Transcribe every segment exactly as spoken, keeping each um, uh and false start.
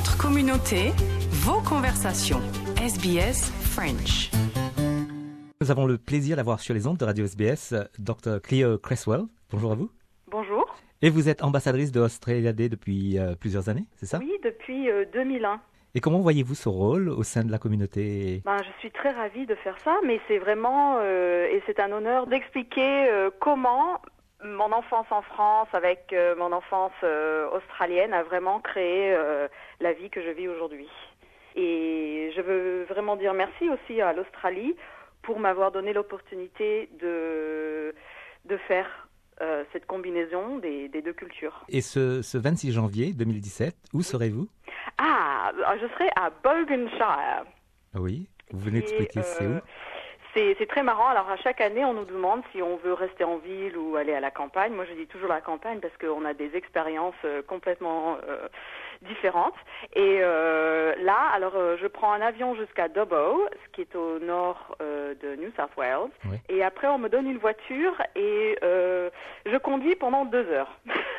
Votre communauté, vos conversations. S B S French. Nous avons le plaisir d'avoir sur les ondes de Radio S B S Docteur Cleo Cresswell. Bonjour à vous. Bonjour. Et vous êtes ambassadrice de Australia Day depuis euh, plusieurs années, c'est ça? Oui, depuis euh, deux mille un. Et comment voyez-vous ce rôle au sein de la communauté? Ben, je suis très ravie de faire ça, mais c'est vraiment, euh, et c'est un honneur d'expliquer euh, comment mon enfance en France avec euh, mon enfance euh, australienne a vraiment créé euh, la vie que je vis aujourd'hui. Et je veux vraiment dire merci aussi à l'Australie pour m'avoir donné l'opportunité de, de faire euh, cette combinaison des, des deux cultures. Et ce, ce vingt-six janvier deux mille dix-sept, où serez-vous? Ah, je serai à Boganshire. Oui, vous venez d'expliquer, euh, c'est où? C'est, c'est très marrant. Alors, à chaque année, on nous demande si on veut rester en ville ou aller à la campagne. Moi, je dis toujours la campagne parce qu'on a des expériences euh, complètement euh, différentes. Et euh, là, alors, euh, je prends un avion jusqu'à Dubbo, ce qui est au nord euh, de New South Wales. Oui. Et après, on me donne une voiture et euh, je conduis pendant deux heures.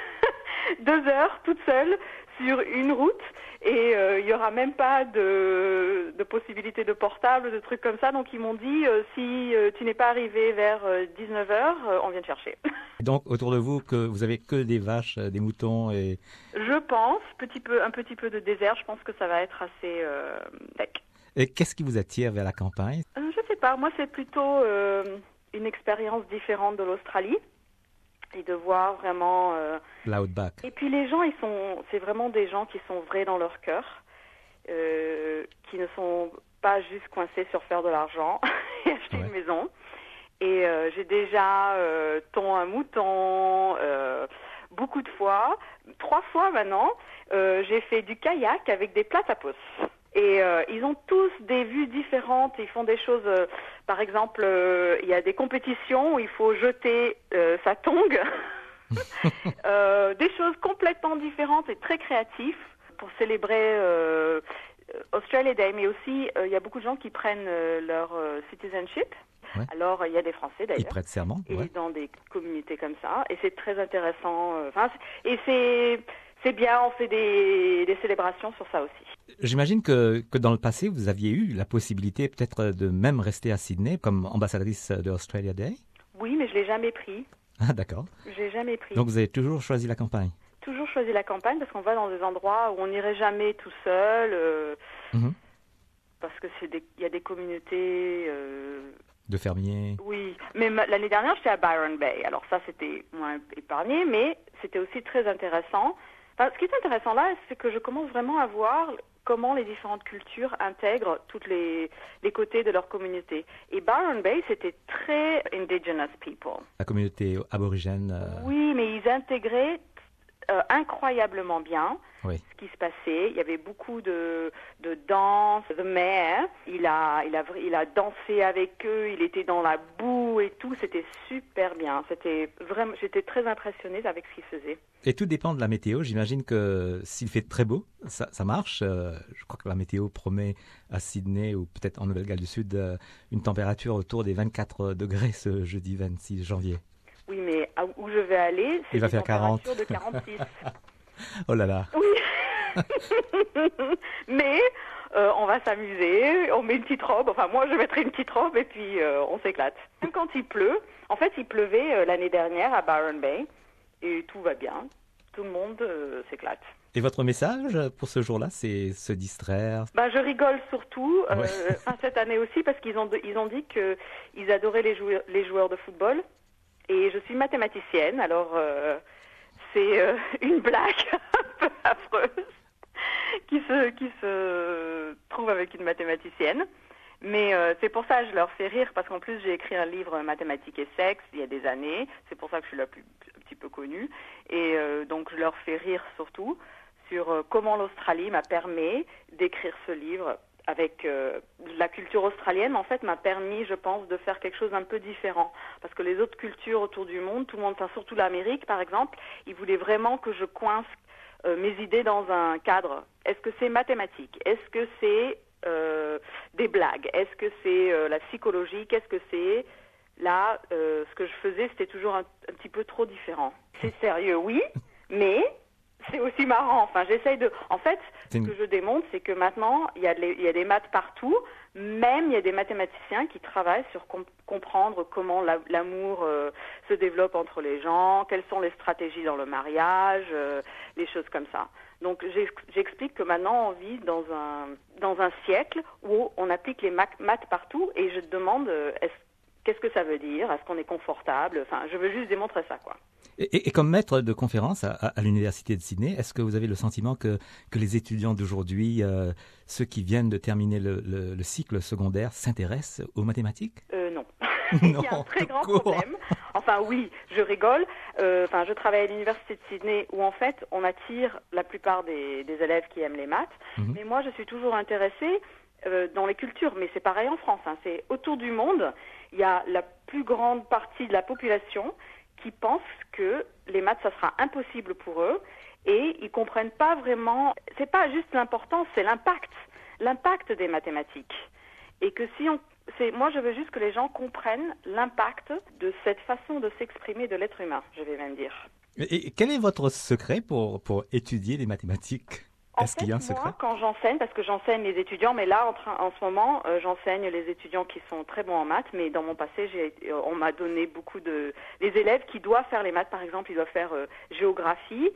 deux heures, toute seule, sur une route. Et il euh, n'y aura même pas de, de possibilité de portable, de trucs comme ça. Donc, ils m'ont dit, euh, si euh, tu n'es pas arrivé vers euh, dix-neuf heures, euh, on vient te chercher. Donc, autour de vous, que vous avez que des vaches, des moutons et... Je pense, petit peu, un petit peu de désert, je pense que ça va être assez euh, sec. Et qu'est-ce qui vous attire vers la campagne? Euh, je sais pas, moi, c'est plutôt euh, une expérience différente de l'Australie. Et de voir vraiment... Euh... L'outback. Et puis les gens, ils sont, c'est vraiment des gens qui sont vrais dans leur cœur, euh, qui ne sont pas juste coincés sur faire de l'argent et acheter Ouais. une maison. Et euh, j'ai déjà euh, ton un mouton, euh, beaucoup de fois, trois fois maintenant, euh, j'ai fait du kayak avec des platypus. Et euh, ils ont tous des vues différentes, ils font des choses, euh, par exemple, euh, il y a des compétitions où il faut jeter euh, sa tongue, euh, des choses complètement différentes et très créatives pour célébrer euh, Australia Day, mais aussi euh, il y a beaucoup de gens qui prennent euh, leur euh, citizenship. Ouais. Alors il y a des Français d'ailleurs. Ils prêtent serment, Et ouais. dans des communautés comme ça, et c'est très intéressant. Enfin, euh, et c'est c'est bien, on fait des, des célébrations sur ça aussi. J'imagine que, que dans le passé, vous aviez eu la possibilité peut-être de même rester à Sydney comme ambassadrice de Australia Day? Oui, mais je l'ai jamais pris. Ah, d'accord. Je l'ai jamais pris. Donc, vous avez toujours choisi la campagne? Toujours choisi la campagne parce qu'on va dans des endroits où on n'irait jamais tout seul, euh, Mm-hmm. parce que c'est des, il y a des communautés. Euh, De fermiers? oui, mais ma, l'année dernière, j'étais à Byron Bay. Alors ça, c'était moins épargné, mais c'était aussi très intéressant. Enfin, ce qui est intéressant là, c'est que je commence vraiment à voir comment les différentes cultures intègrent tous les, les côtés de leur communauté. Et Byron Bay, c'était très indigenous people. La communauté aborigène? euh, Oui, mais ils intégraient euh, incroyablement bien Oui. ce qui se passait. Il y avait beaucoup de, de danse. The mayor, il a, il, a, il a dansé avec eux, il était dans la boue et tout. C'était super bien. C'était vraiment, j'étais très impressionnée avec ce qu'il faisait. Et tout dépend de la météo. J'imagine que s'il fait très beau, ça, ça marche. Euh, je crois que la météo promet à Sydney ou peut-être en Nouvelle-Galles du Sud euh, une température autour des vingt-quatre degrés ce jeudi vingt-six janvier. Oui, mais à- où je vais aller, c'est Il va des faire quarante. températures de quarante-six. Oh là là. Oui. Mais euh, on va s'amuser, on met une petite robe. Enfin, moi, je mettrai une petite robe et puis euh, on s'éclate. Même quand il pleut. En fait, il pleuvait euh, l'année dernière à Byron Bay et tout va bien. Tout le monde euh, s'éclate. Et votre message pour ce jour-là, c'est se distraire? Ben, je rigole surtout euh, Ouais. enfin, cette année aussi parce qu'ils ont, ils ont dit qu'ils adoraient les joueurs, les joueurs de football. Et je suis mathématicienne, alors euh, c'est euh, une blague un peu affreuse qui se, qui se trouve avec une mathématicienne. Mais euh, c'est pour ça que je leur fais rire, parce qu'en plus j'ai écrit un livre Mathématiques et sexe il y a des années. C'est pour ça que je suis la plus, un petit peu connue. Et euh, donc je leur fais rire surtout sur euh, comment l'Australie m'a permis d'écrire ce livre avec euh, la culture australienne, en fait, m'a permis, je pense, de faire quelque chose un peu différent. Parce que les autres cultures autour du monde, tout le monde, enfin, surtout l'Amérique, par exemple, ils voulaient vraiment que je coince euh, mes idées dans un cadre. Est-ce que c'est mathématique? Est-ce que c'est euh, des blagues? Est-ce que c'est euh, la psychologie? Qu'est-ce que c'est? Là, euh, ce que je faisais, c'était toujours un, un petit peu trop différent. C'est sérieux, oui, mais c'est aussi marrant. Enfin, j'essaye de. En fait, C'est une- ce que je démontre, c'est que maintenant, il y a, de les- il y a des maths partout. Même, il y a des mathématiciens qui travaillent sur com- comprendre comment la- l'amour euh, se développe entre les gens, quelles sont les stratégies dans le mariage, euh, les choses comme ça. Donc, j'ex- j'explique que maintenant, on vit dans un dans un siècle où on applique les ma- maths partout, et je demande, euh, est-ce, qu'est-ce que ça veut dire? Est-ce qu'on est confortable? Enfin, je veux juste démontrer ça, quoi. Et, et- et comme maître de conférence à, à- à l'Université de Sydney, est-ce que vous avez le sentiment que, que les étudiants d'aujourd'hui, euh, ceux qui viennent de terminer le, le- le cycle secondaire, s'intéressent aux mathématiques? Euh, non. Il y a un Non, très tout grand court. problème. Enfin, oui, je rigole. Euh, Enfin, je travaille à l'université de Sydney où, en fait, on attire la plupart des, des élèves qui aiment les maths. Mhm. Mais moi, je suis toujours intéressée euh, dans les cultures. Mais c'est pareil en France. Hein. C'est autour du monde, il y a la plus grande partie de la population qui pense que les maths, ça sera impossible pour eux. Et ils comprennent pas vraiment. C'est pas juste l'importance, c'est l'impact. L'impact des mathématiques. Et que si on C'est, moi, je veux juste que les gens comprennent l'impact de cette façon de s'exprimer de l'être humain, je vais même dire. Et, et quel est votre secret pour, pour étudier les mathématiques? En Est-ce fait, qu'il y a un secret? moi, quand j'enseigne, parce que j'enseigne les étudiants, mais là, en, train, en ce moment, euh, j'enseigne les étudiants qui sont très bons en maths, mais dans mon passé, j'ai, euh, on m'a donné beaucoup de... Les élèves qui doivent faire les maths, par exemple, ils doivent faire euh, géographie,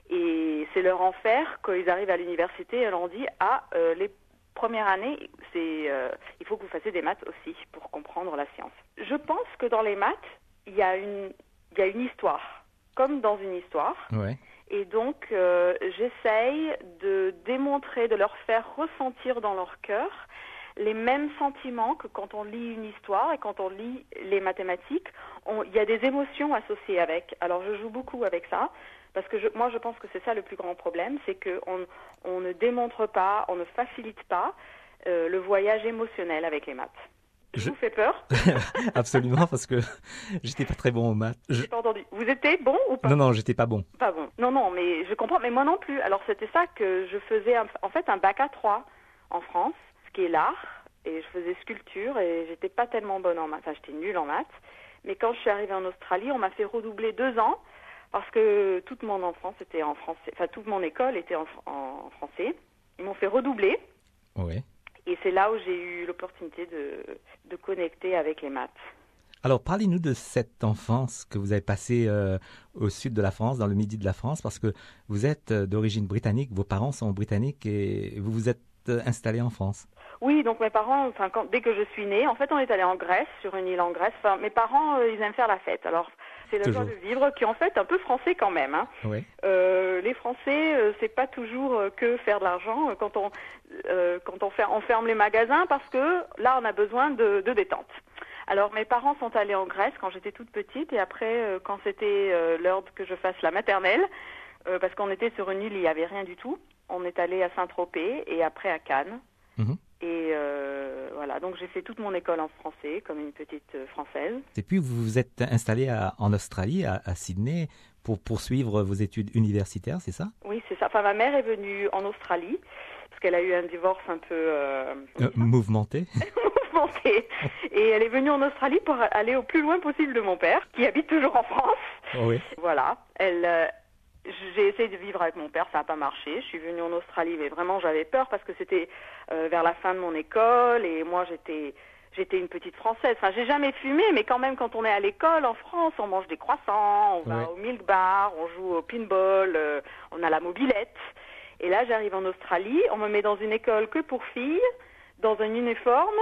et c'est leur enfer quand ils arrivent à l'université, on leur dit « Ah, euh, les première année, c'est, euh, il faut que vous fassiez des maths aussi pour comprendre la science. » Je pense que dans les maths, il y a une, il y a une histoire, comme dans une histoire. Ouais. Et donc, euh, j'essaye de démontrer, de leur faire ressentir dans leur cœur les mêmes sentiments que quand on lit une histoire et quand on lit les mathématiques. On, il y a des émotions associées avec. Alors, je joue beaucoup avec ça. Parce que je, moi, je pense que c'est ça le plus grand problème, c'est qu'on on ne démontre pas, on ne facilite pas euh, le voyage émotionnel avec les maths. Je, je... vous fais peur? Absolument, parce que j'étais pas très bon aux maths. Je... J'ai pas entendu. Vous étiez bon ou pas? Non, non, j'étais pas bon. Pas bon. Non, non, mais je comprends. Mais moi non plus. Alors, c'était ça que je faisais, en fait, un bac à trois en France, ce qui est l'art, et je faisais sculpture, et j'étais pas tellement bonne en maths. Enfin, j'étais nulle en maths. Mais quand je suis arrivée en Australie, on m'a fait redoubler deux ans. Parce que toute mon enfance était en français, enfin toute mon école était en, en français. Ils m'ont fait redoubler. Oui. Et c'est là où j'ai eu l'opportunité de, de connecter avec les maths. Alors, parlez-nous de cette enfance que vous avez passée euh, au sud de la France, dans le midi de la France, parce que vous êtes d'origine britannique, vos parents sont britanniques et vous vous êtes installé en France. Oui, donc mes parents, enfin, quand, dès que je suis née, en fait, on est allé en Grèce, sur une île en Grèce. Enfin, mes parents, euh, ils aiment faire la fête. Alors, c'est le joie de vivre qui est en fait un peu français quand même. Hein. Oui. Euh, les Français, euh, c'est pas toujours euh, que faire de l'argent quand on euh, quand on, fait, on ferme les magasins parce que là, on a besoin de, de détente. Alors, mes parents sont allés en Grèce quand j'étais toute petite et après, euh, quand c'était euh, l'heure que je fasse la maternelle, euh, parce qu'on était sur une île, il n'y avait rien du tout. On est allé à Saint-Tropez et après à Cannes. Mm-hmm. Et euh, voilà, donc j'ai fait toute mon école en français, comme une petite euh, Française. Et puis vous vous êtes installé à, en Australie, à, à Sydney, pour poursuivre vos études universitaires, c'est ça? Oui, c'est ça. Enfin, ma mère est venue en Australie, parce qu'elle a eu un divorce un peu... Euh, euh, mouvementé. Mouvementé. Et elle est venue en Australie pour aller au plus loin possible de mon père, qui habite toujours en France. Oh oui. Voilà. Elle... Euh, J'ai essayé de vivre avec mon père, ça n'a pas marché. Je suis venue en Australie, mais vraiment j'avais peur parce que c'était euh, vers la fin de mon école et moi j'étais j'étais une petite Française. Enfin, j'ai jamais fumé, mais quand même quand on est à l'école en France, on mange des croissants, on va ouais. au milk bar, on joue au pinball, euh, on a la mobilette. Et là j'arrive en Australie, on me met dans une école que pour filles, dans un uniforme,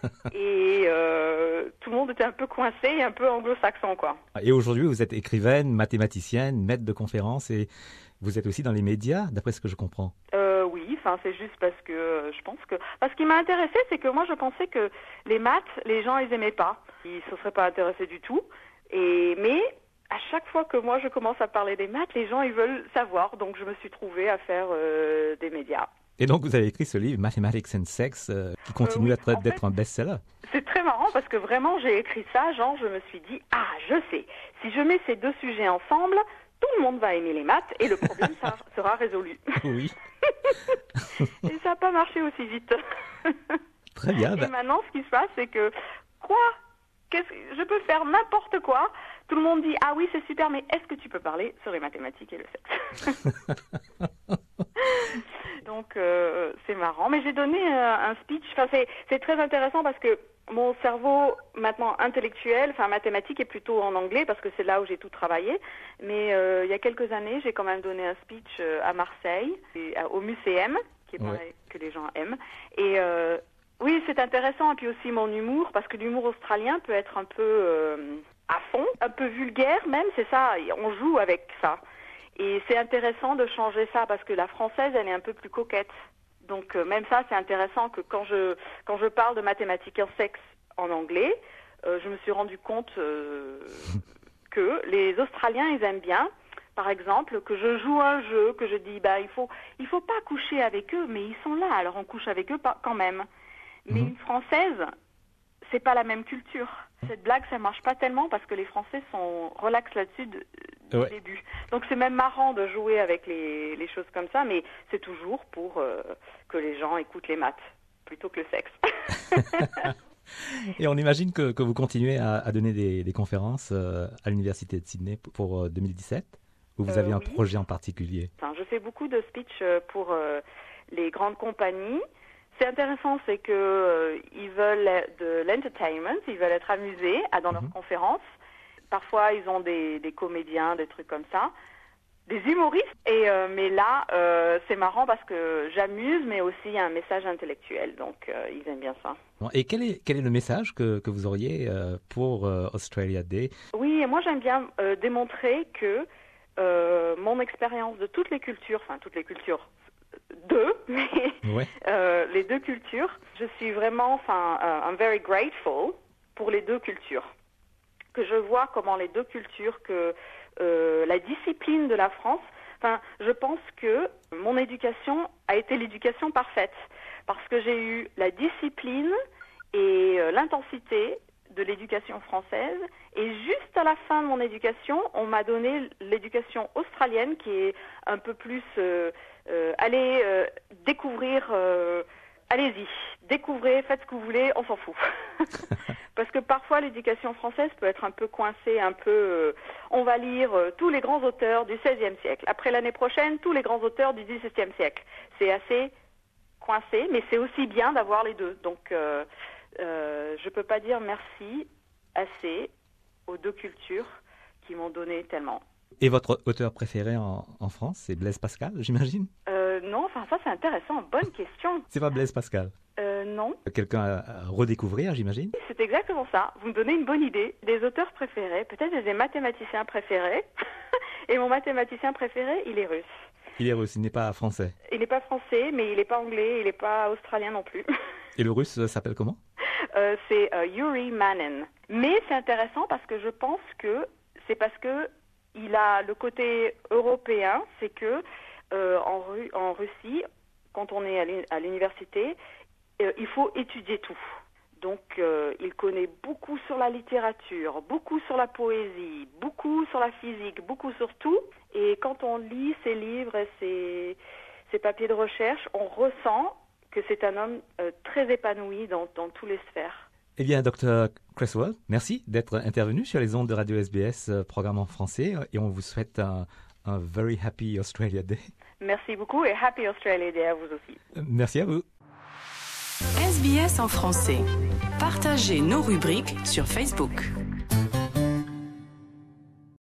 et euh, tout le monde était un peu coincé et un peu anglo-saxon, quoi. Et aujourd'hui, vous êtes écrivaine, mathématicienne, maître de conférences, et vous êtes aussi dans les médias, d'après ce que je comprends. Euh, oui, enfin, c'est juste parce que euh, je pense que... Parce ce qui m'a intéressée, c'est que moi, je pensais que les maths, les gens, ils aimaient pas. Ils se seraient pas intéressés du tout. Et mais... à chaque fois que moi, je commence à parler des maths, les gens, ils veulent savoir. Donc, je me suis trouvée à faire euh, des médias. Et donc, vous avez écrit ce livre, Mathematics and Sex, euh, qui continue euh, oui, à d'être fait, un best-seller. C'est très marrant parce que vraiment, j'ai écrit ça, genre, je me suis dit, ah, je sais, si je mets ces deux sujets ensemble, tout le monde va aimer les maths et le problème ça sera résolu. Oui. Et ça n'a pas marché aussi vite. Très bien. Et bah... maintenant, ce qui se passe, c'est que, quoi Qu'est-ce... Je peux faire n'importe quoi. tout le monde dit « Ah oui, c'est super, mais est-ce que tu peux parler sur les mathématiques et le sexe ?» Donc, euh, c'est marrant. Mais j'ai donné euh, un speech. Enfin, c'est, c'est très intéressant parce que mon cerveau, maintenant intellectuel, enfin mathématique, est plutôt en anglais parce que c'est là où j'ai tout travaillé. Mais euh, il y a quelques années, j'ai quand même donné un speech euh, à Marseille, et, euh, au Muséum, qui est pareil, ouais. que les gens aiment. Et euh, oui, c'est intéressant. Et puis aussi mon humour, parce que l'humour australien peut être un peu euh, à fond, un peu vulgaire même, c'est ça. On joue avec ça. Et c'est intéressant de changer ça parce que la française, elle est un peu plus coquette. Donc euh, même ça, c'est intéressant que quand je quand je parle de mathématiques et sexe en anglais, euh, je me suis rendu compte euh, que les Australiens, ils aiment bien, par exemple, que je joue un jeu, que je dis bah il faut il faut pas coucher avec eux, mais ils sont là, alors on couche avec eux quand même. Mais mmh. une Française, c'est pas la même culture. Cette blague, ça marche pas tellement parce que les Français sont relax là-dessus de, du ouais. début. Donc c'est même marrant de jouer avec les, les choses comme ça, mais c'est toujours pour euh, que les gens écoutent les maths plutôt que le sexe. Et on imagine que, que vous continuez à, à donner des, des conférences euh, à l'Université de Sydney pour, pour euh, deux mille dix-sept, ou vous euh, avez un oui. projet en particulier? Enfin, je fais beaucoup de speech pour euh, les grandes compagnies. C'est intéressant, c'est que euh, ils veulent de l'entertainment, ils veulent être amusés à, dans mm-hmm. leurs conférences. Parfois, ils ont des, des comédiens, des trucs comme ça, des humoristes. Et euh, mais là, euh, c'est marrant parce que j'amuse, mais aussi il y a un message intellectuel. Donc, euh, ils aiment bien ça. Et quel est quel est le message que que vous auriez euh, pour euh, Australia Day? Oui, moi j'aime bien euh, démontrer que euh, mon expérience de toutes les cultures, enfin toutes les cultures. Deux, mais ouais. euh, les deux cultures, je suis vraiment, enfin, uh, I'm very grateful pour les deux cultures. Que je vois comment les deux cultures, que euh, la discipline de la France, enfin, je pense que mon éducation a été l'éducation parfaite parce que j'ai eu la discipline et euh, l'intensité de l'éducation française et juste à la fin de mon éducation, on m'a donné l'éducation australienne qui est un peu plus euh, euh, allez euh, découvrir, euh, allez-y, découvrez, faites ce que vous voulez, on s'en fout. Parce que parfois l'éducation française peut être un peu coincée, un peu, euh, on va lire euh, tous les grands auteurs du seizième siècle. Après l'année prochaine, tous les grands auteurs du dix-septième siècle. C'est assez coincé, mais c'est aussi bien d'avoir les deux. Donc euh, Euh, je ne peux pas dire merci assez aux deux cultures qui m'ont donné tellement. Et votre auteur préféré en, en France, c'est Blaise Pascal, j'imagine? euh, Non, enfin ça c'est intéressant, bonne question. C'est pas Blaise Pascal? euh, Non. Quelqu'un à, à redécouvrir, j'imagine? C'est exactement ça, vous me donnez une bonne idée. Des auteurs préférés, peut-être des mathématiciens préférés. Et mon mathématicien préféré, il est russe. Il est russe, il n'est pas français? Il n'est pas français, mais il n'est pas anglais, il n'est pas australien non plus. Et le russe s'appelle comment? euh, C'est euh, Yuri Manin. Mais c'est intéressant parce que je pense que c'est parce que il a le côté européen, c'est que euh, en, Ru- en Russie, quand on est à l'université, euh, il faut étudier tout. Donc, euh, il connaît beaucoup sur la littérature, beaucoup sur la poésie, beaucoup sur la physique, beaucoup sur tout. Et quand on lit ses livres et ses, ses papiers de recherche, on ressent que c'est un homme euh, très épanoui dans, dans toutes les sphères. Eh bien, docteur Cresswell, merci d'être intervenu sur les ondes de Radio S B S, euh, programme en français, et on vous souhaite un, un very happy Australia Day. Merci beaucoup et happy Australia Day à vous aussi. Merci à vous. S B S en français. Partagez nos rubriques sur Facebook.